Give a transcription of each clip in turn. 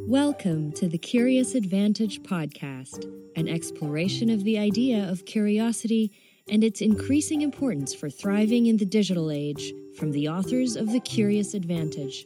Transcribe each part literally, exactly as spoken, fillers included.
Welcome to the Curious Advantage podcast, an exploration of the idea of curiosity and its increasing importance for thriving in the digital age, from the authors of The Curious Advantage.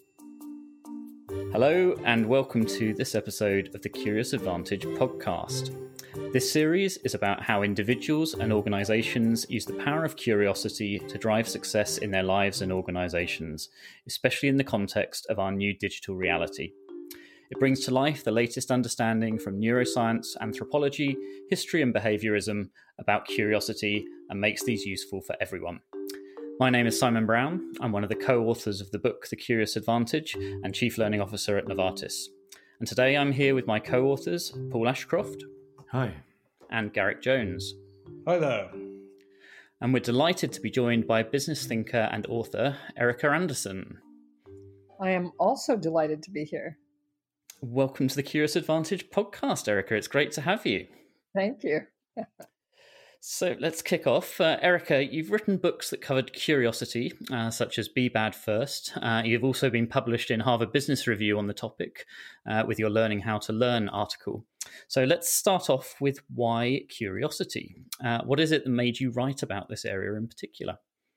Hello, and welcome to this episode of the Curious Advantage podcast. This series is about how individuals and organizations use the power of curiosity to drive success in their lives and organizations, especially in the context of our new digital reality. It brings to life the latest understanding from neuroscience, anthropology, history and behaviorism about curiosity and makes these useful for everyone. My name is Simon Brown. I'm one of the co-authors of the book The Curious Advantage and Chief Learning Officer at Novartis. And today I'm here with my co-authors, Paul Ashcroft. Hi. And Garrick Jones. Hi there. And we're delighted to be joined by business thinker and author, Erica Anderson. I am also delighted to be here. Welcome to the Curious Advantage podcast, Erica. It's great to have you. Thank you. So let's kick off. Uh, Erica, you've written books that covered curiosity, uh, such as Be Bad First. Uh, you've also been published in Harvard Business Review on the topic uh, with your Learning How to Learn article. So let's start off with why curiosity. Uh, what is it that made you write about this area in particular?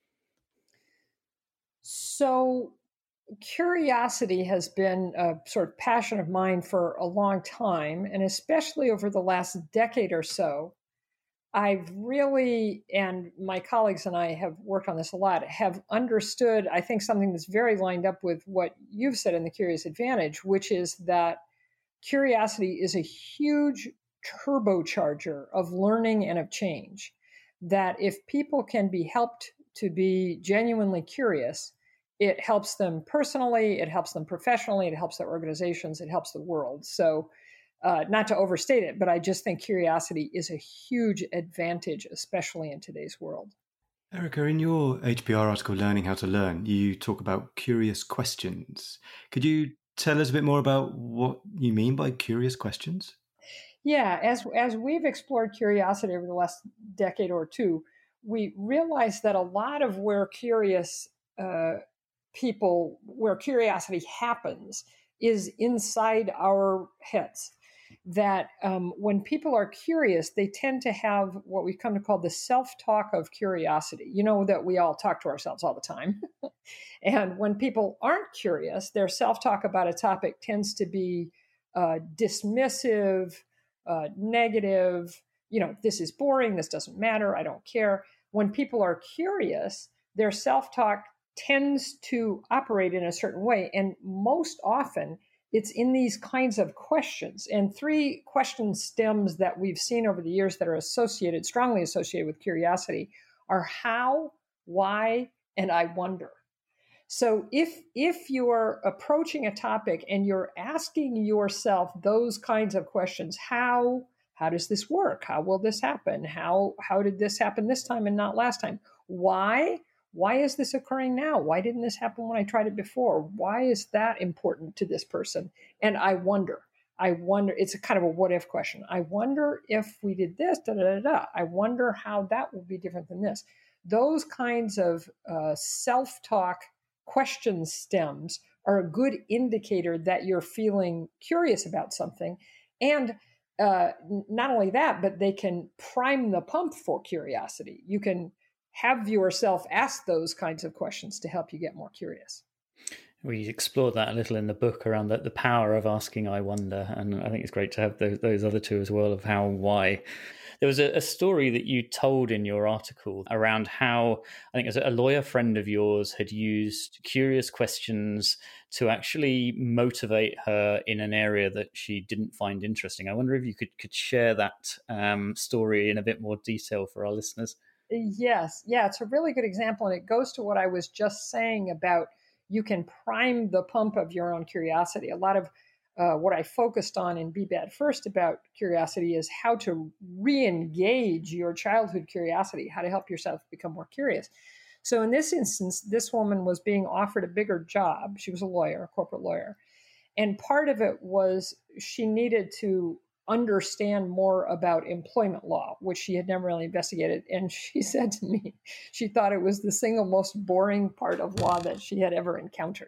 So curiosity has been a sort of passion of mine for a long time, and especially over the last decade or so. I've really, and my colleagues and I have worked on this a lot, have understood, I think, something that's very lined up with what you've said in The Curious Advantage, which is that curiosity is a huge turbocharger of learning and of change. That if people can be helped to be genuinely curious, it helps them personally, it helps them professionally, it helps their organizations, it helps the world. So uh, not to overstate it, but I just think curiosity is a huge advantage, especially in today's world. Erica, in your H B R article, Learning How to Learn, you talk about curious questions. Could you tell us a bit more about what you mean by curious questions? Yeah, as as we've explored curiosity over the last decade or two, we realized that a lot of where curious uh, people, where curiosity happens, is inside our heads. That um, when people are curious, they tend to have what we've come to call the self-talk of curiosity. You know that we all talk to ourselves all the time. And when people aren't curious, their self-talk about a topic tends to be uh, dismissive, uh, negative. You know, this is boring, this doesn't matter, I don't care. When people are curious, their self-talk tends to operate in a certain way. And most often, it's in these kinds of questions. And three question stems that we've seen over the years that are associated, strongly associated with curiosity are how, why, and I wonder. So if if you're approaching a topic and you're asking yourself those kinds of questions, how how does this work? How will this happen? How how did this happen this time and not last time? Why? Why is this occurring now? Why didn't this happen when I tried it before? Why is that important to this person? And I wonder, I wonder, it's a kind of a what if question. I wonder if we did this, da, da, da, da. I wonder how that will be different than this. Those kinds of uh, self-talk question stems are a good indicator that you're feeling curious about something. And uh, not only that, but they can prime the pump for curiosity. You can have yourself ask those kinds of questions to help you get more curious. We explored that a little in the book around the, the power of asking I wonder, and I think it's great to have those, those other two as well of how and why. There was a, a story that you told in your article around how, I think it was a lawyer friend of yours had used curious questions to actually motivate her in an area that she didn't find interesting. I wonder if you could, could share that um, story in a bit more detail for our listeners. Yes. Yeah, it's a really good example. And it goes to what I was just saying about you can prime the pump of your own curiosity. A lot of uh, what I focused on in Be Bad First about curiosity is how to re-engage your childhood curiosity, how to help yourself become more curious. So in this instance, this woman was being offered a bigger job. She was a lawyer, a corporate lawyer. And part of it was she needed to understand more about employment law, which she had never really investigated. And she said to me, she thought it was the single most boring part of law that she had ever encountered.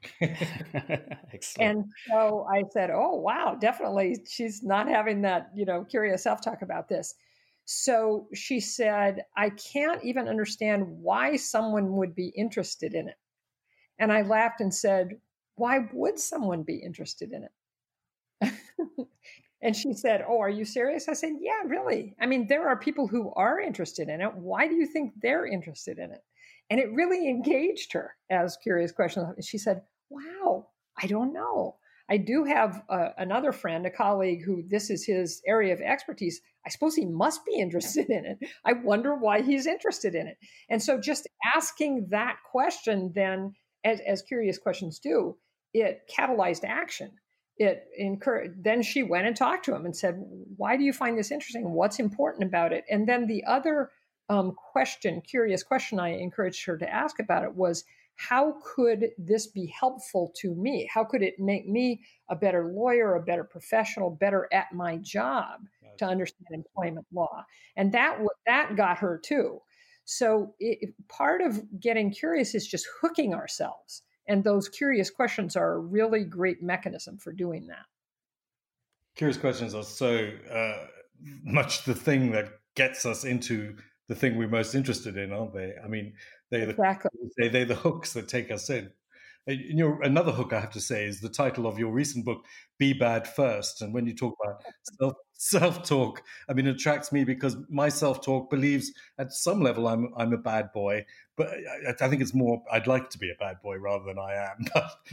Excellent. And so I said, oh, wow, definitely. She's not having that, you know, curious self-talk about this. So she said, I can't even understand why someone would be interested in it. And I laughed and said, why would someone be interested in it? And she said, oh, are you serious? I said, yeah, really. I mean, there are people who are interested in it. Why do you think they're interested in it? And it really engaged her as curious questions. She said, wow, I don't know. I do have uh, another friend, a colleague, who this is his area of expertise. I suppose he must be interested in it. I wonder why he's interested in it. And so just asking that question then, as, as curious questions do, it catalyzed action. It encouraged, then she went and talked to him and said, why do you find this interesting? What's important about it? And then the other um, question, curious question I encouraged her to ask about it was, how could this be helpful to me? How could it make me a better lawyer, a better professional, better at my job to understand employment law? And that that got her too. So it, part of getting curious is just hooking ourselves. And those curious questions are a really great mechanism for doing that. Curious questions are so uh, much the thing that gets us into the thing we're most interested in, aren't they? I mean, they're the, exactly. they, they're the hooks that take us in. And, you know, another hook I have to say is the title of your recent book, Be Bad First. And when you talk about self, self-talk, I mean, it attracts me because my self-talk believes at some level I'm I'm a bad boy, but I, I think it's more I'd like to be a bad boy rather than I am.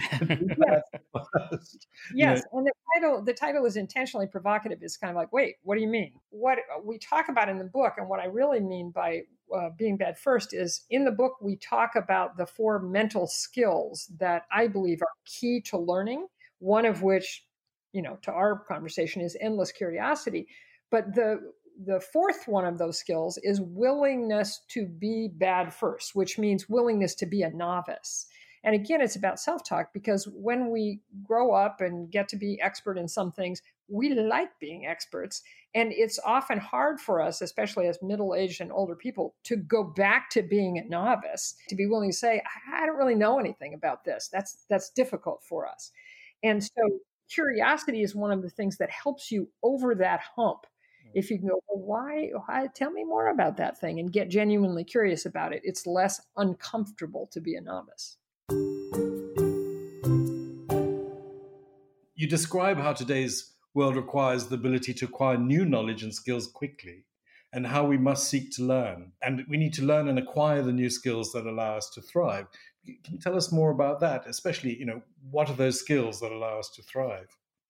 But yes, yes. Know. And the title the title is intentionally provocative. It's kind of like, wait, what do you mean? What we talk about in the book, and what I really mean by uh, being bad first, is in the book we talk about the four mental skills that I believe are key to learning. One of which, you know, to our conversation is endless curiosity. But the the fourth one of those skills is willingness to be bad first, which means willingness to be a novice. And again, it's about self-talk, because when we grow up and get to be expert in some things, we like being experts. And it's often hard for us, especially as middle-aged and older people, to go back to being a novice, to be willing to say, I don't really know anything about this. That's that's difficult for us. And so curiosity is one of the things that helps you over that hump. If you can go, well, why, why? Tell me more about that thing, and get genuinely curious about it. It's less uncomfortable to be a novice. You describe how today's world requires the ability to acquire new knowledge and skills quickly, and how we must seek to learn. And we need to learn and acquire the new skills that allow us to thrive. Can you tell us more about that? Especially, you know, what are those skills that allow us to thrive?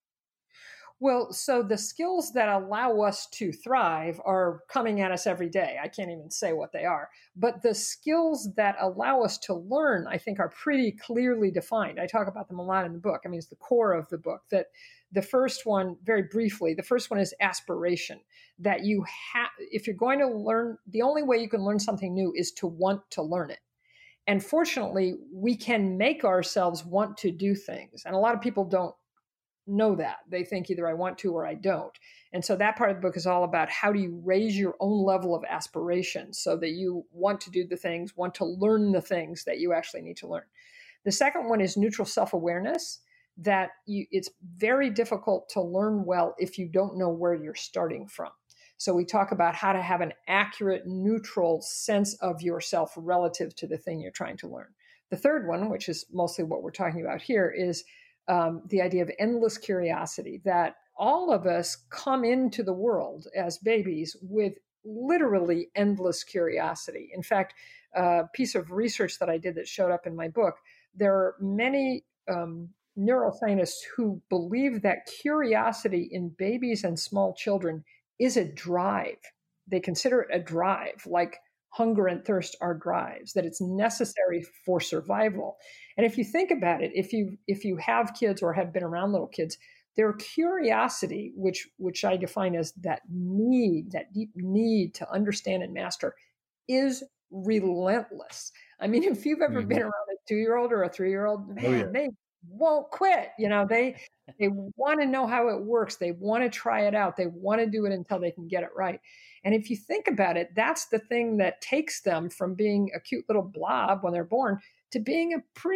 Well, so the skills that allow us to thrive are coming at us every day. I can't even say what they are. But the skills that allow us to learn, I think, are pretty clearly defined. I talk about them a lot in the book. I mean, it's the core of the book. That the first one, very briefly, the first one is aspiration. That you have, if you're going to learn, the only way you can learn something new is to want to learn it. And fortunately, we can make ourselves want to do things. And a lot of people don't know that. They think either I want to or I don't. And so that part of the book is all about how do you raise your own level of aspiration so that you want to do the things, want to learn the things that you actually need to learn. The second one is neutral self-awareness, that you, it's very difficult to learn well if you don't know where you're starting from. So we talk about how to have an accurate, neutral sense of yourself relative to the thing you're trying to learn. The third one, which is mostly what we're talking about here, is Um, the idea of endless curiosity, that all of us come into the world as babies with literally endless curiosity. In fact, a piece of research that I did that showed up in my book, there are many um, neuroscientists who believe that curiosity in babies and small children is a drive. They consider it a drive, like hunger and thirst are drives, that it's necessary for survival. And if you think about it, if you if you have kids or have been around little kids, their curiosity, which which I define as that need, that deep need to understand and master, is relentless. I mean, if you've ever mm-hmm. been around a two-year-old or a three-year-old, man, oh, yeah. they won't quit. You know, they they want to know how it works. They want to try it out. They want to do it until they can get it right. And if you think about it, that's the thing that takes them from being a cute little blob when they're born to being a pretty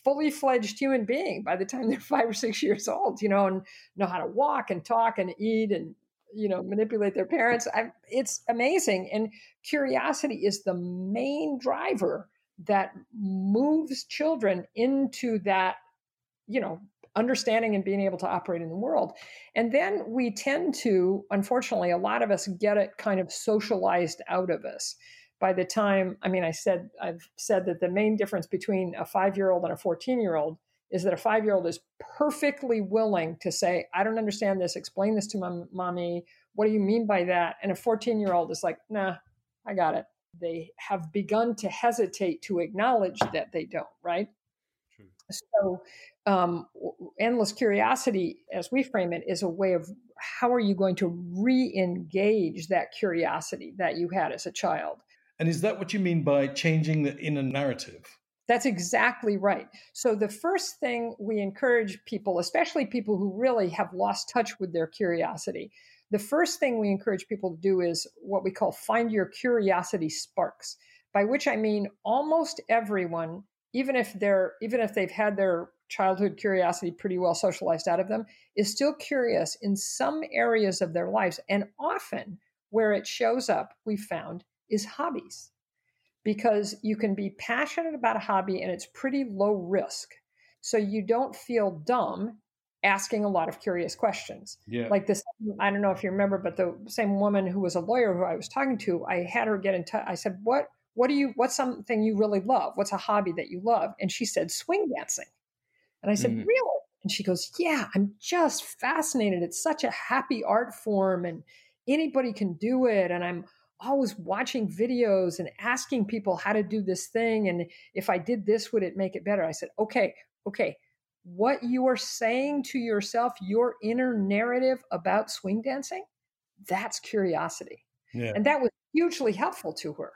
fully fledged human being by the time they're five or six years old, you know, and know how to walk and talk and eat and, you know, manipulate their parents. I, it's amazing. And curiosity is the main driver that moves children into that, you know, understanding and being able to operate in the world. And then we tend to, unfortunately, a lot of us get it kind of socialized out of us. By the time, I mean, I said, I've said that the main difference between a five-year-old and a fourteen-year-old is that a five-year-old is perfectly willing to say, I don't understand this. Explain this to my mommy. What do you mean by that? And a fourteen-year-old is like, nah, I got it. They have begun to hesitate to acknowledge that they don't, right? True. So um, endless curiosity, as we frame it, is a way of how are you going to re-engage that curiosity that you had as a child? And is that what you mean by changing the inner narrative? That's exactly right. So the first thing we encourage people, especially people who really have lost touch with their curiosity, the first thing we encourage people to do is what we call find your curiosity sparks, by which I mean almost everyone, even if they're even if they've had their childhood curiosity pretty well socialized out of them, is still curious in some areas of their lives. And often where it shows up, we found, is hobbies. Because you can be passionate about a hobby and it's pretty low risk. So you don't feel dumb asking a lot of curious questions. Yeah. Like this, I don't know if you remember, but the same woman who was a lawyer who I was talking to, I had her get in touch. I said, what, what do you, what's something you really love? What's a hobby that you love? And she said, swing dancing. And I said, mm. really? And she goes, yeah, I'm just fascinated. It's such a happy art form and anybody can do it. And I'm always watching videos and asking people how to do this thing. And if I did this, would it make it better? I said, okay, okay. What you are saying to yourself, your inner narrative about swing dancing, that's curiosity. Yeah. And that was hugely helpful to her.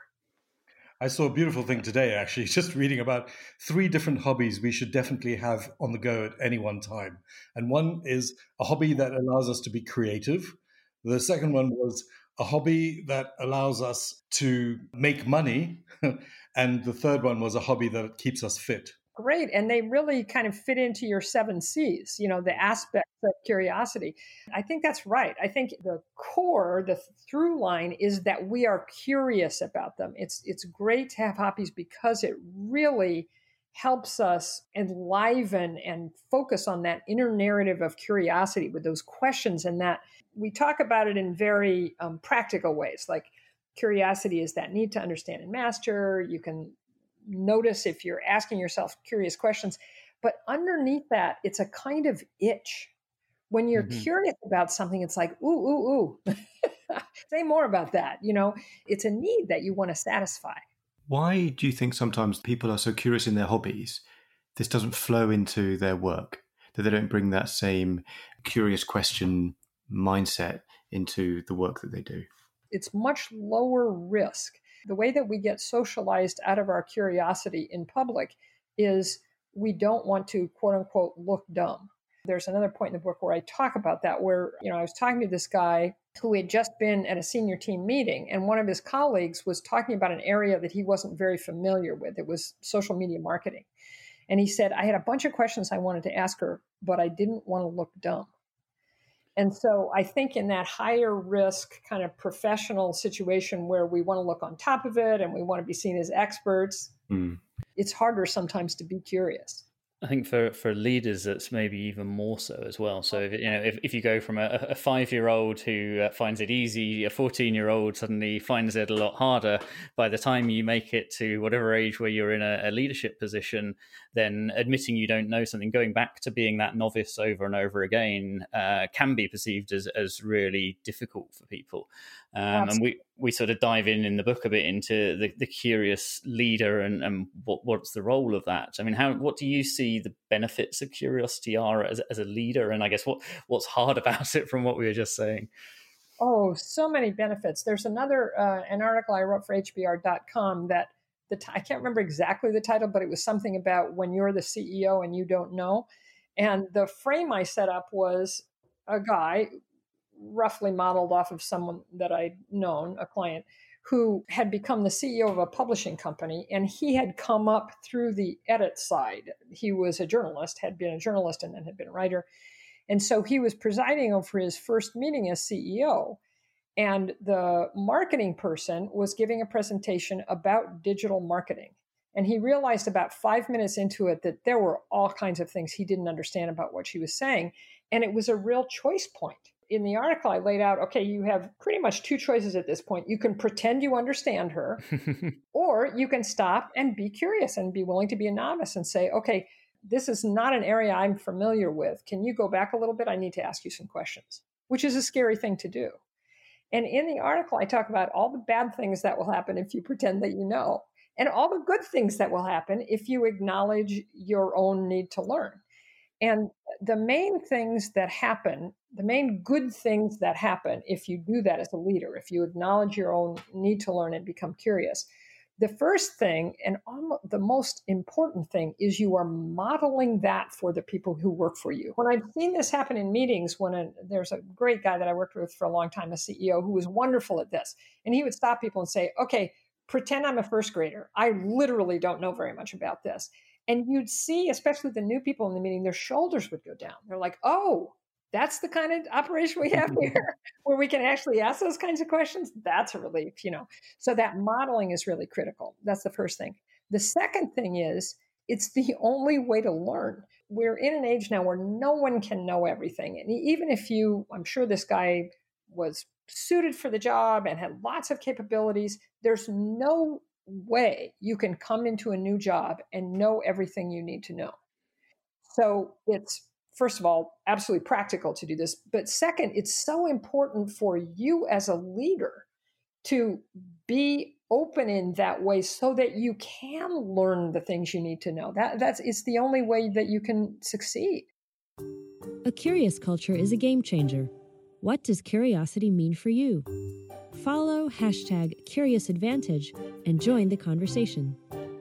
I saw a beautiful thing today, actually, just reading about three different hobbies we should definitely have on the go at any one time. And one is a hobby that allows us to be creative. The second one was a hobby that allows us to make money. And the third one was a hobby that keeps us fit. Great. And they really kind of fit into your seven C's, you know, the aspects of curiosity. I think that's right. I think the core, the through line is that we are curious about them. It's it's great to have hobbies because it really helps us enliven and focus on that inner narrative of curiosity with those questions. And that we talk about it in very um, practical ways, like curiosity is that need to understand and master. You can notice if you're asking yourself curious questions, but underneath that, it's a kind of itch. When you're mm-hmm. curious about something, it's like, ooh, ooh, ooh, say more about that. You know, it's a need that you want to satisfy. Why do you think sometimes people are so curious in their hobbies, this doesn't flow into their work, that they don't bring that same curious question mindset into the work that they do? It's much lower risk. The way that we get socialized out of our curiosity in public is we don't want to, quote unquote, look dumb. There's another point in the book where I talk about that, where, you know, I was talking to this guy who had just been at a senior team meeting, and one of his colleagues was talking about an area that he wasn't very familiar with. It was social media marketing. And he said, I had a bunch of questions I wanted to ask her, but I didn't want to look dumb. And so I think in that higher risk kind of professional situation where we want to look on top of it and we want to be seen as experts, mm. it's harder sometimes to be curious. I think for, for leaders, that's maybe even more so as well. So, if, you know, if, if you go from a, a five-year-old who uh, finds it easy, a fourteen-year-old suddenly finds it a lot harder, by the time you make it to whatever age where you're in a, a leadership position, then admitting you don't know something, going back to being that novice over and over again, uh, can be perceived as, as really difficult for people. Um, and we, we sort of dive in in the book a bit into the, the curious leader and, and what, what's the role of that. I mean, how what do you see the benefits of curiosity are as, as a leader? And I guess what what's hard about it from what we were just saying? Oh, so many benefits. There's another, uh, an article I wrote for H B R dot com that the t- I can't remember exactly the title, but it was something about when you're the C E O and you don't know. And the frame I set up was a guy roughly modeled off of someone that I'd known, a client, who had become the C E O of a publishing company, and he had come up through the edit side. He was a journalist, had been a journalist, and then had been a writer. And so he was presiding over his first meeting as C E O. And the marketing person was giving a presentation about digital marketing. And he realized about five minutes into it that there were all kinds of things he didn't understand about what she was saying. And it was a real choice point. In the article, I laid out, okay, you have pretty much two choices at this point. You can pretend you understand her, or you can stop and be curious and be willing to be a novice and say, okay, this is not an area I'm familiar with. Can you go back a little bit? I need to ask you some questions, which is a scary thing to do. And in the article, I talk about all the bad things that will happen if you pretend that you know, and all the good things that will happen if you acknowledge your own need to learn. And the main things that happen, the main good things that happen if you do that as a leader, if you acknowledge your own need to learn and become curious, the first thing and almost the most important thing is you are modeling that for the people who work for you. When I've seen this happen in meetings, when a, there's a great guy that I worked with for a long time, a C E O, who was wonderful at this, and he would stop people and say, okay, pretend I'm a first grader. I literally don't know very much about this. And you'd see, especially the new people in the meeting, their shoulders would go down. They're like, oh, that's the kind of operation we have here where we can actually ask those kinds of questions. That's a relief, you know. So that modeling is really critical. That's the first thing. The second thing is it's the only way to learn. We're in an age now where no one can know everything. And even if you, I'm sure this guy was suited for the job and had lots of capabilities, there's no way you can come into a new job and know everything you need to know. So it's, first of all, absolutely practical to do this. But second, it's so important for you as a leader to be open in that way so that you can learn the things you need to know. That, that's, it's the only way that you can succeed. A curious culture is a game changer. What does curiosity mean for you? Follow hashtag CuriousAdvantage and join the conversation.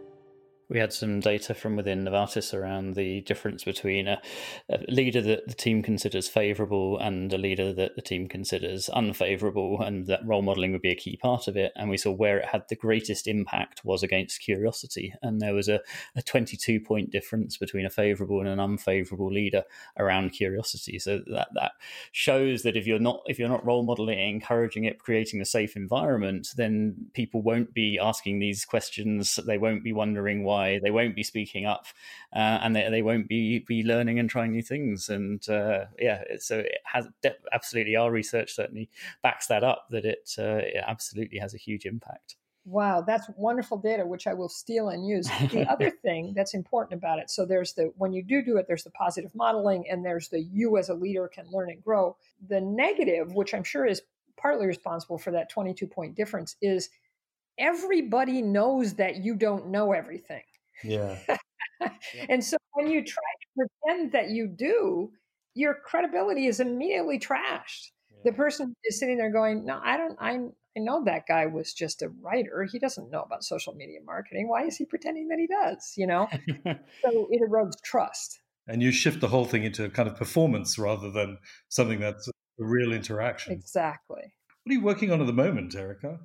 We had some data from within Novartis around the difference between a, a leader that the team considers favourable and a leader that the team considers unfavourable, and that role modelling would be a key part of it. And we saw where it had the greatest impact was against curiosity. And there was a, a twenty-two point difference between a favourable and an unfavourable leader around curiosity. So that that shows that if you're not if you're not role modelling, encouraging it, creating a safe environment, then people won't be asking these questions. They won't be wondering why. They won't be speaking up, uh, and they, they won't be be learning and trying new things. And uh, yeah, so it has de- absolutely. Our research certainly backs that up. That it, uh, it absolutely has a huge impact. Wow, that's wonderful data, which I will steal and use. The other thing that's important about it, so there's the when you do do it, there's the positive modeling, and there's the you as a leader can learn and grow. The negative, which I'm sure is partly responsible for that twenty-two point difference, is everybody knows that you don't know everything. Yeah. And so when you try to pretend that you do, your credibility is immediately trashed. Yeah. The person is sitting there going, no, I don't, I, I know that guy was just a writer. He doesn't know about social media marketing. Why is he pretending that he does? You know, so it erodes trust. And you shift the whole thing into a kind of performance rather than something that's a real interaction. Exactly. What are you working on at the moment, Erica?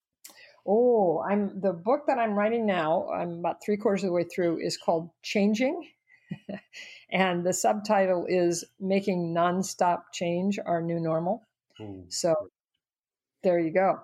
Oh, I'm the book that I'm writing now, I'm about three quarters of the way through, is called Changing. And the subtitle is Making Nonstop Change Our New Normal. Ooh. So there you go.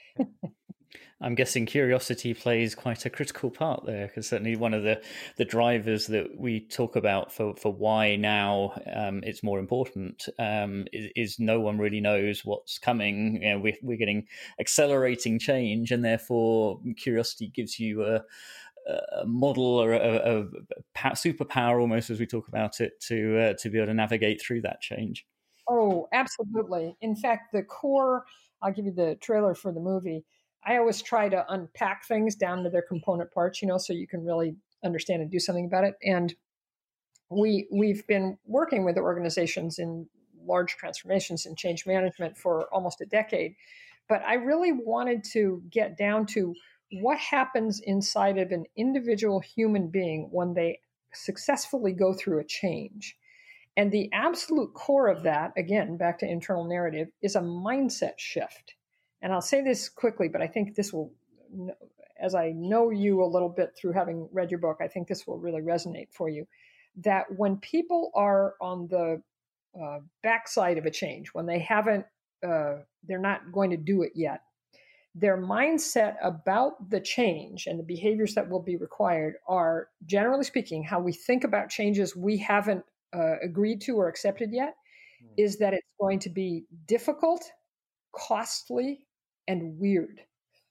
I'm guessing curiosity plays quite a critical part there, because certainly one of the, the drivers that we talk about for, for why now um, it's more important um, is, is no one really knows what's coming. You know, we're, we're getting accelerating change, and therefore curiosity gives you a, a model or a, a, a superpower, almost, as we talk about it, to uh, to be able to navigate through that change. Oh, absolutely. In fact, the core, I'll give you the trailer for the movie. I always try to unpack things down to their component parts, you know, so you can really understand and do something about it. And we, we've been working with organizations in large transformations and change management for almost a decade. But I really wanted to get down to what happens inside of an individual human being when they successfully go through a change. And the absolute core of that, again, back to internal narrative, is a mindset shift. and I'll say this quickly, but I think this will, as I know you a little bit through having read your book, I think this will really resonate for you, that when people are on the uh, backside of a change, when they haven't, uh, they're not going to do it yet, their mindset about the change and the behaviors that will be required are, generally speaking, how we think about changes we haven't uh, agreed to or accepted yet, mm. is that it's going to be difficult, costly, and weird.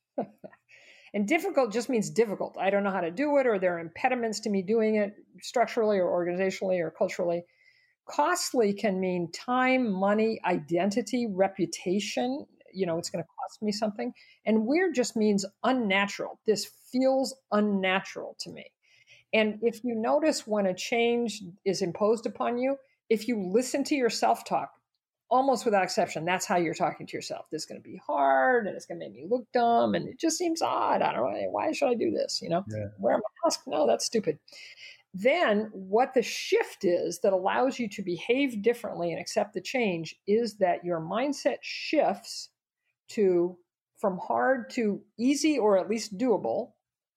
And difficult just means difficult. I don't know how to do it, or there are impediments to me doing it structurally or organizationally or culturally. Costly can mean time, money, identity, reputation. You know, it's going to cost me something. And weird just means unnatural. This feels unnatural to me. And if you notice when a change is imposed upon you, if you listen to your self-talk, almost without exception, that's how you're talking to yourself. This is going to be hard, and it's going to make me look dumb, and it just seems odd. I don't know. Why should I do this? You know, yeah. Wear a mask? No, that's stupid. Then what the shift is that allows you to behave differently and accept the change is that your mindset shifts to from hard to easy, or at least doable,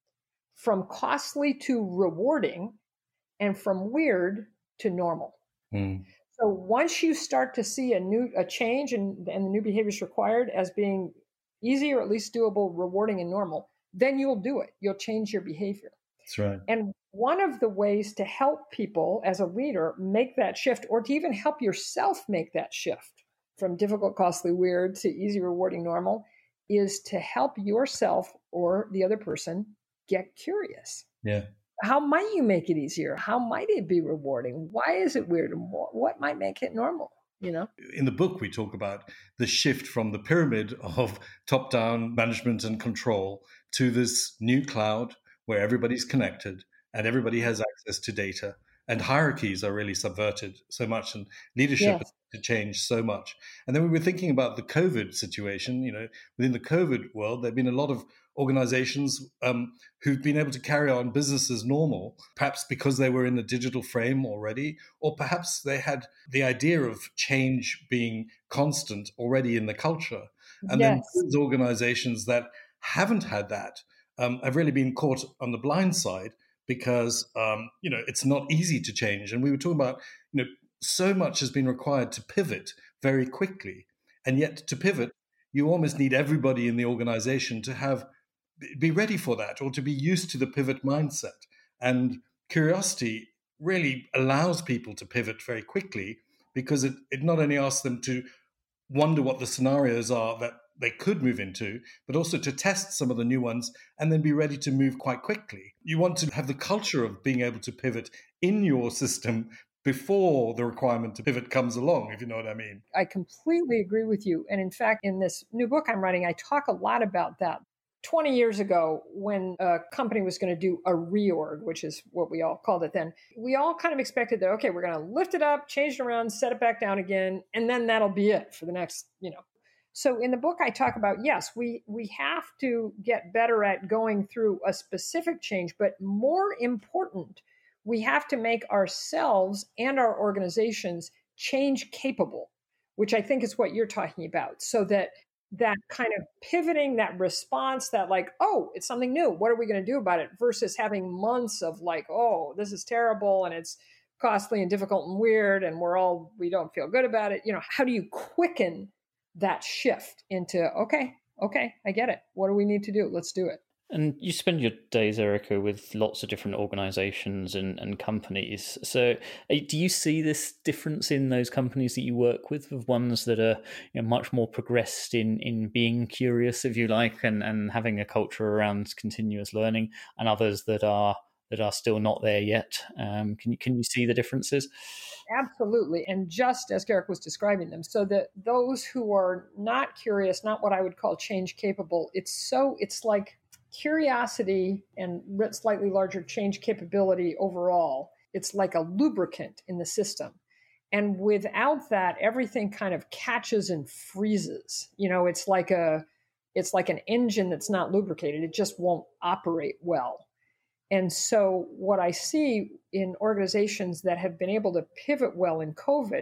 from costly to rewarding, and from weird to normal. Mm. So once you start to see a new a change and, and the new behaviors required as being easy, or at least doable, rewarding, and normal, then you'll do it. You'll change your behavior. That's right. And one of the ways to help people as a leader make that shift, or to even help yourself make that shift from difficult, costly, weird to easy, rewarding, normal, is to help yourself or the other person get curious. Yeah. How might you make it easier? How might it be rewarding? Why is it weird? And what might make it normal? You know, in the book, we talk about the shift from the pyramid of top-down management and control to this new cloud where everybody's connected and everybody has access to data, and hierarchies are really subverted so much, and leadership yes. has to change so much. And then we were thinking about the COVID situation. You know, within the COVID world, there have been a lot of organizations um, who've been able to carry on business as normal, perhaps because they were in a digital frame already, or perhaps they had the idea of change being constant already in the culture. And yes. then those organizations that haven't had that um, have really been caught on the blind side, because um, you know, it's not easy to change. And we were talking about, you know, so much has been required to pivot very quickly, and yet to pivot, you almost need everybody in the organization to have be ready for that, or to be used to the pivot mindset. And curiosity really allows people to pivot very quickly, because it, it not only asks them to wonder what the scenarios are that they could move into, but also to test some of the new ones and then be ready to move quite quickly. You want to have the culture of being able to pivot in your system before the requirement to pivot comes along, if you know what I mean. I completely agree with you. And in fact, in this new book I'm writing, I talk a lot about that. twenty years ago, when a company was going to do a reorg, which is what we all called it then, we all kind of expected that, okay, we're going to lift it up, change it around, set it back down again, and then that'll be it for the next, you know. So in the book, I talk about, yes, we, we have to get better at going through a specific change, but more important, we have to make ourselves and our organizations change capable, which I think is what you're talking about, so that that kind of pivoting, that response, that like, oh, it's something new, what are we going to do about it? Versus having months of like, oh, this is terrible and it's costly and difficult and weird and we're all, we don't feel good about it. You know, how do you quicken that shift into, okay, okay, I get it. What do we need to do? Let's do it. And you spend your days, Erica, with lots of different organizations and, and companies. So do you see this difference in those companies that you work with, with ones that are, you know, much more progressed in, in being curious, if you like, and, and having a culture around continuous learning, and others that are that are still not there yet? Um, can you can you see the differences? Absolutely. And just as Garrick was describing them, so that those who are not curious, not what I would call change capable, it's so, it's like curiosity and slightly larger change capability overall. It's like a lubricant in the system. And without that, everything kind of catches and freezes. You know, it's like a, it's like an engine that's not lubricated. It just won't operate well. And so what I see in organizations that have been able to pivot well in COVID,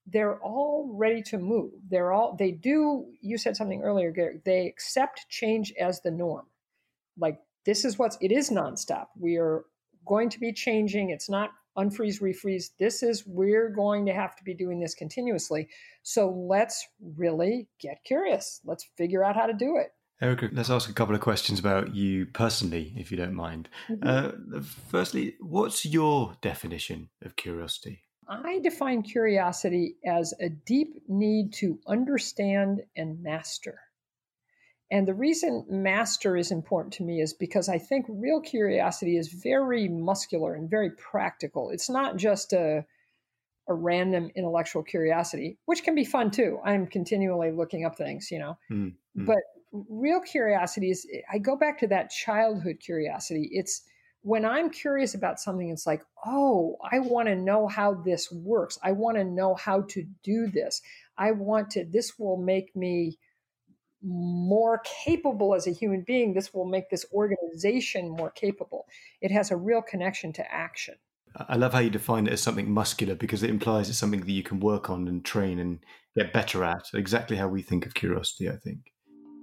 they're all ready to move. They're all, they do, you said something earlier, Gary, they accept change as the norm. Like, this is what's, it is nonstop. We are going to be changing. It's not unfreeze, refreeze. This is, we're going to have to be doing this continuously. So let's really get curious. Let's figure out how to do it. Erica, let's ask a couple of questions about you personally, if you don't mind. Mm-hmm. Uh, firstly, what's your definition of curiosity? I define curiosity as a deep need to understand and master. And the reason master is important to me is because I think real curiosity is very muscular and very practical. It's not just a, a random intellectual curiosity, which can be fun too. I'm continually looking up things, you know. Mm-hmm. But real curiosity is, I go back to that childhood curiosity. It's when I'm curious about something, it's like, oh, I want to know how this works. I want to know how to do this. I want to, this will make me more capable as a human being. This will make this organization more capable. It has a real connection to action. I love how you define it as something muscular, because it implies it's something that you can work on and train and get better at. Exactly how we think of curiosity, I think.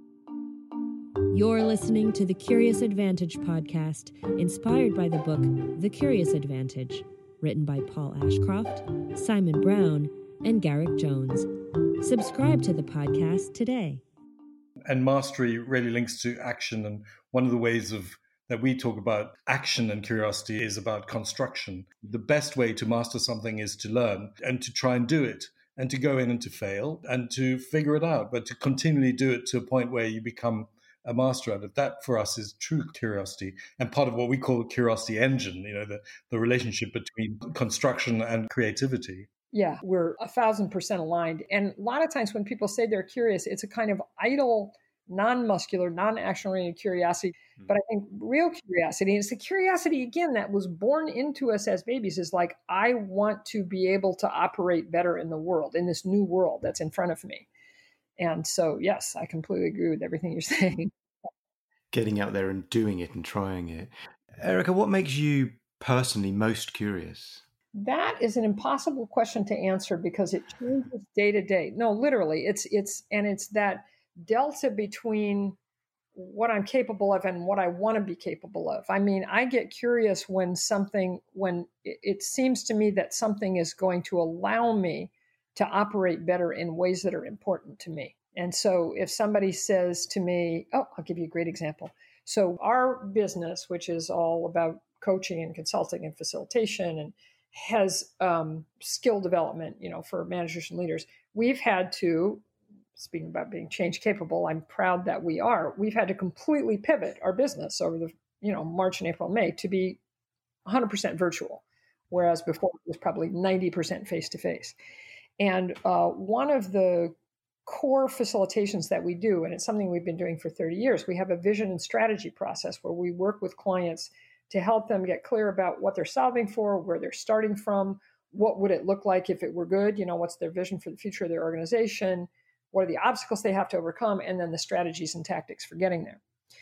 You're listening to the Curious Advantage podcast, inspired by the book The Curious Advantage, written by Paul Ashcroft, Simon Brown, and Garrick Jones. Subscribe to the podcast today. And mastery really links to action. And one of the ways of that we talk about action and curiosity is about construction. The best way to master something is to learn and to try and do it, and to go in and to fail and to figure it out, but to continually do it to a point where you become a master at it. That for us is true curiosity, and part of what we call the curiosity engine, you know, the, the relationship between construction and creativity. Yeah, we're a thousand percent aligned. And a lot of times when people say they're curious, it's a kind of idle, non-muscular, non-action-oriented curiosity. Mm-hmm. But I think real curiosity, and it's the curiosity, again, that was born into us as babies, is like, I want to be able to operate better in the world, in this new world that's in front of me. And so, yes, I completely agree with everything you're saying. Getting out there and doing it and trying it. Erica, what makes you personally most curious? That is an impossible question to answer because it changes day to day. No, literally, it's it's and it's that delta between what I'm capable of and what I want to be capable of. I mean, I get curious when something, when it seems to me that something is going to allow me to operate better in ways that are important to me. And so if somebody says to me, oh, I'll give you a great example. So our business, which is all about coaching and consulting and facilitation and has um, skill development, you know, for managers and leaders, we've had to, speaking about being change capable, I'm proud that we are, we've had to completely pivot our business over the, you know, March and April, May to be one hundred percent virtual, whereas before it was probably ninety percent face-to-face. And uh, one of the core facilitations that we do, and it's something we've been doing for thirty years, we have a vision and strategy process where we work with clients to help them get clear about what they're solving for, where they're starting from, what would it look like if it were good, you know, what's their vision for the future of their organization, what are the obstacles they have to overcome, and then the strategies and tactics for getting there.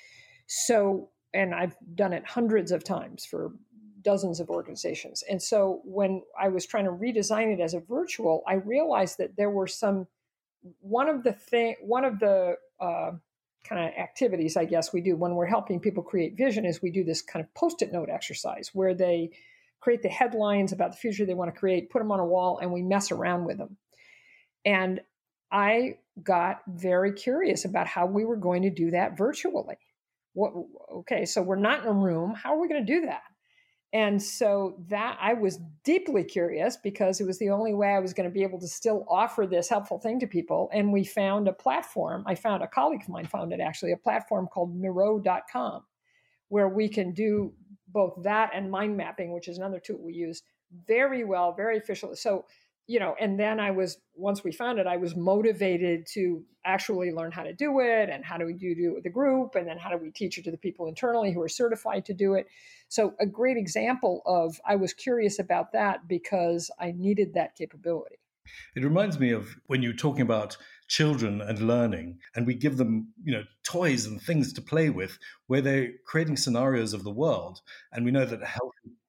So, and I've done it hundreds of times for dozens of organizations. And so when I was trying to redesign it as a virtual, I realized that there were some, one of the thing, one of the uh, kind of activities, I guess, we do when we're helping people create vision is we do this kind of Post-it note exercise where they create the headlines about the future they want to create, put them on a wall, and we mess around with them. And I got very curious about how we were going to do that virtually. What, okay, so we're not in a room. How are we going to do that? And so that I was deeply curious because it was the only way I was going to be able to still offer this helpful thing to people. And we found a platform. I found a colleague of mine found it actually, a platform called Miro dot com, where we can do both that and mind mapping, which is another tool we use very well, very efficiently. So, you know, and then I was, once we found it, I was motivated to actually learn how to do it and how do we do, do it with the group, and then how do we teach it to the people internally who are certified to do it. So a great example of, I was curious about that because I needed that capability. It reminds me of when you're talking about children and learning, and we give them, you know, toys and things to play with where they're creating scenarios of the world. And we know that healthy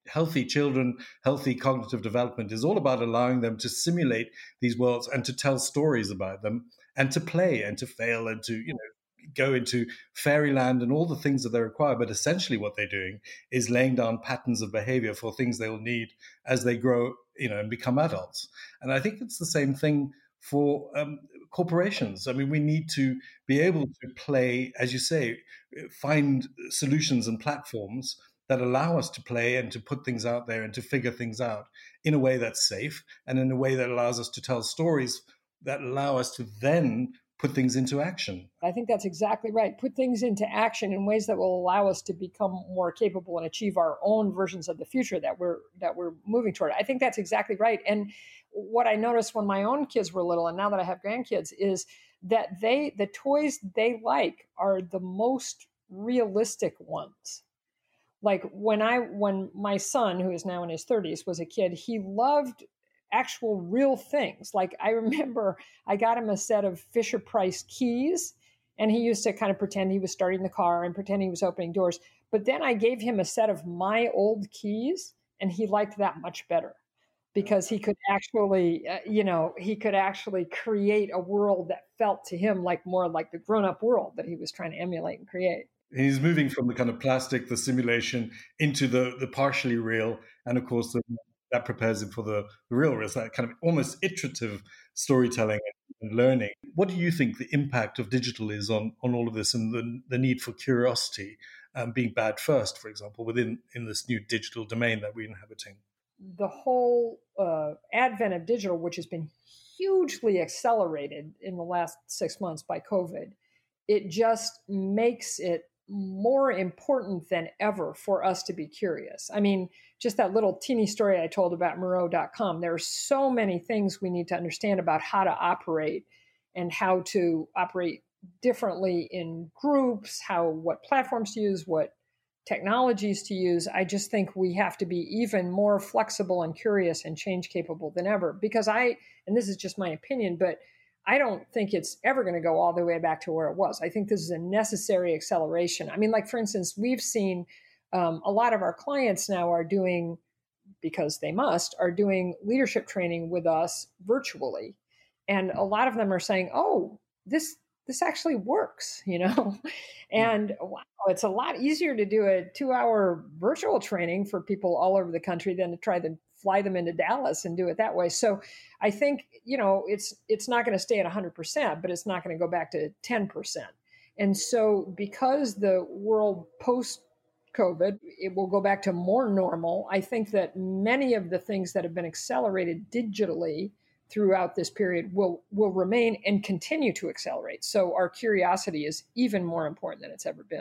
healthy children, healthy cognitive development is all about allowing them to simulate these worlds and to tell stories about them and to play and to fail and to, you know, go into fairyland and all the things that they require. But essentially what they're doing is laying down patterns of behavior for things they'll need as they grow, you know, and become adults. And I think it's the same thing for um, corporations. I mean, we need to be able to play, as you say, find solutions and platforms that allow us to play and to put things out there and to figure things out in a way that's safe and in a way that allows us to tell stories that allow us to then put things into action. I think that's exactly right. Put things into action in ways that will allow us to become more capable and achieve our own versions of the future that we're that we're moving toward. I think that's exactly right. And what I noticed when my own kids were little, and now that I have grandkids, is that they the toys they like are the most realistic ones. Like when I when my son, who is now in his thirties, was a kid, he loved actual real things. Like I remember I got him a set of Fisher-Price keys, and he used to kind of pretend he was starting the car and pretend he was opening doors. But then I gave him a set of my old keys, and he liked that much better because he could actually, uh, you know, he could actually create a world that felt to him like more like the grown-up world that he was trying to emulate and create. He's moving from the kind of plastic, the simulation, into the the partially real, and of course the that prepares him for the real risk, that kind of almost iterative storytelling and learning. What do you think the impact of digital is on, on all of this and the, the need for curiosity um, being bad first, for example, within in this new digital domain that we're inhabiting? The whole uh, advent of digital, which has been hugely accelerated in the last six months by COVID, it just makes it more important than ever for us to be curious. I mean, just that little teeny story I told about Moreau dot com, there are so many things we need to understand about how to operate and how to operate differently in groups, how what platforms to use, what technologies to use. I just think we have to be even more flexible and curious and change capable than ever. Because I, and this is just my opinion, but I don't think it's ever going to go all the way back to where it was. I think this is a necessary acceleration. I mean, like, for instance, we've seen um, a lot of our clients now are doing, because they must, are doing leadership training with us virtually. And a lot of them are saying, oh, this this actually works, you know? And wow, it's a lot easier to do a two-hour virtual training for people all over the country than to try to fly them into Dallas and do it that way. So I think, you know, it's it's not going to stay at one hundred percent, but it's not going to go back to ten percent. And so because the world post-COVID, it will go back to more normal, I think that many of the things that have been accelerated digitally throughout this period will will remain and continue to accelerate. So our curiosity is even more important than it's ever been.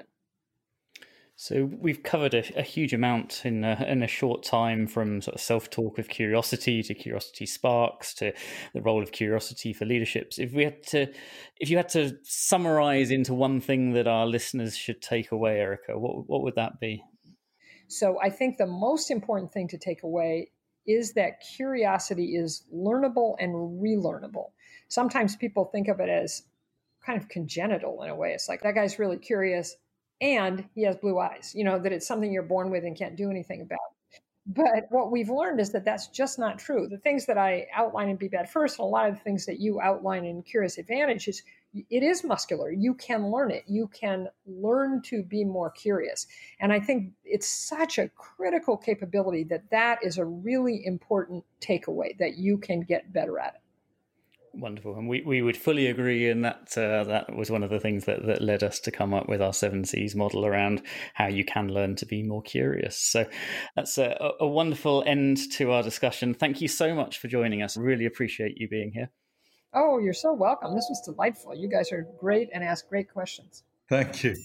So we've covered a, a huge amount in a, in a short time, from sort of self-talk of curiosity to curiosity sparks to the role of curiosity for leaderships. If we had to, if you had to summarize into one thing that our listeners should take away, Erica, what what would that be? So I think the most important thing to take away is that curiosity is learnable and relearnable. Sometimes people think of it as kind of congenital in a way. It's like, that guy's really curious and he has blue eyes, you know, that it's something you're born with and can't do anything about. But what we've learned is that that's just not true. The things that I outline in Be Bad First, and a lot of the things that you outline in Curious Advantage, is it is muscular. You can learn it. You can learn to be more curious. And I think it's such a critical capability that that is a really important takeaway, that you can get better at it. Wonderful. And we, we would fully agree. And that uh, that was one of the things that, that led us to come up with our seven C's model around how you can learn to be more curious. So that's a, a wonderful end to our discussion. Thank you so much for joining us. Really appreciate you being here. Oh, you're so welcome. This was delightful. You guys are great and ask great questions. Thank you.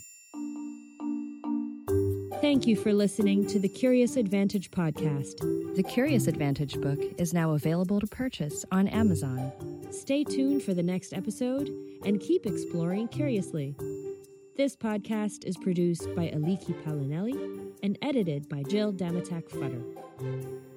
Thank you for listening to the Curious Advantage podcast. The Curious Advantage book is now available to purchase on Amazon. Stay tuned for the next episode and keep exploring curiously. This podcast is produced by Aliki Palinelli and edited by Jill Damatak Futter.